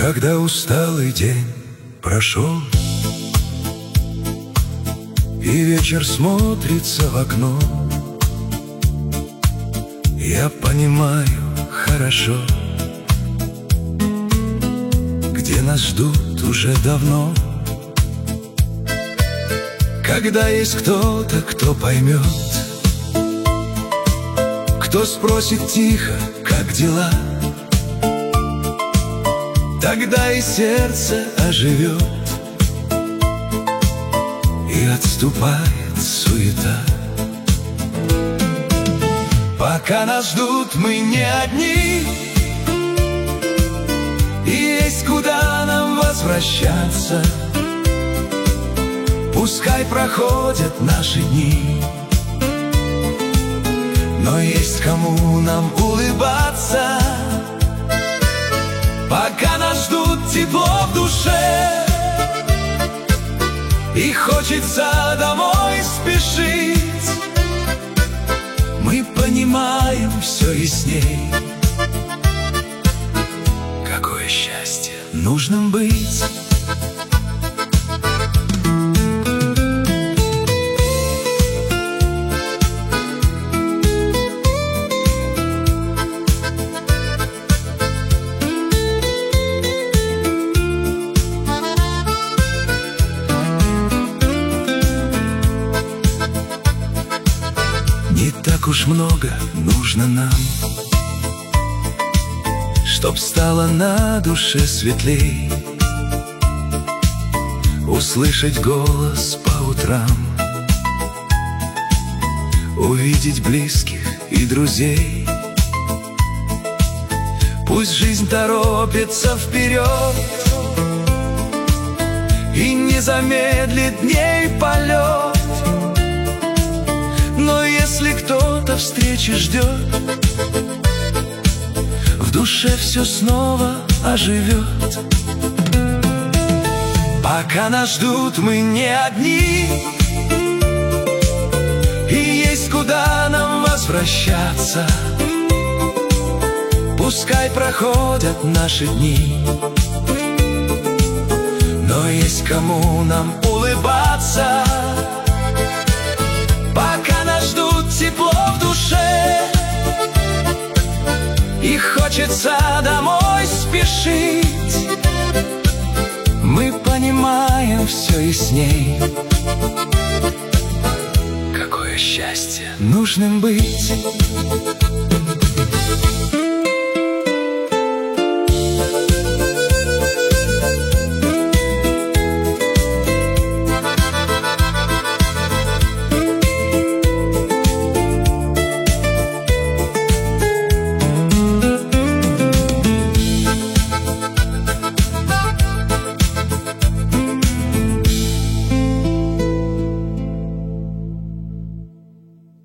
Когда усталый день прошел, и вечер смотрится в окно, я понимаю хорошо, где нас ждут уже давно. Когда есть кто-то, кто поймет, кто спросит тихо, как дела, тогда и сердце оживет, и отступает суета. Пока нас ждут, мы не одни, и есть куда нам возвращаться. Пускай проходят наши дни, но есть кому нам улыбаться. Пока нас ждут, тепло в душе, и хочется домой спешить. Мы понимаем все ясней, какое счастье нужным быть. Не так уж много нужно нам, чтоб стало на душе светлей, услышать голос по утрам, увидеть близких и друзей. Пусть жизнь торопится вперед и не замедлит дней полет, но если кто-то встречи ждет, в душе все снова оживет. Пока нас ждут, мы не одни, и есть куда нам возвращаться. Пускай проходят наши дни, но есть кому нам улыбаться. Пока нас ждут, тепло в душе, и хочется домой спешить. Мы понимаем все ясней, какое счастье нужным быть.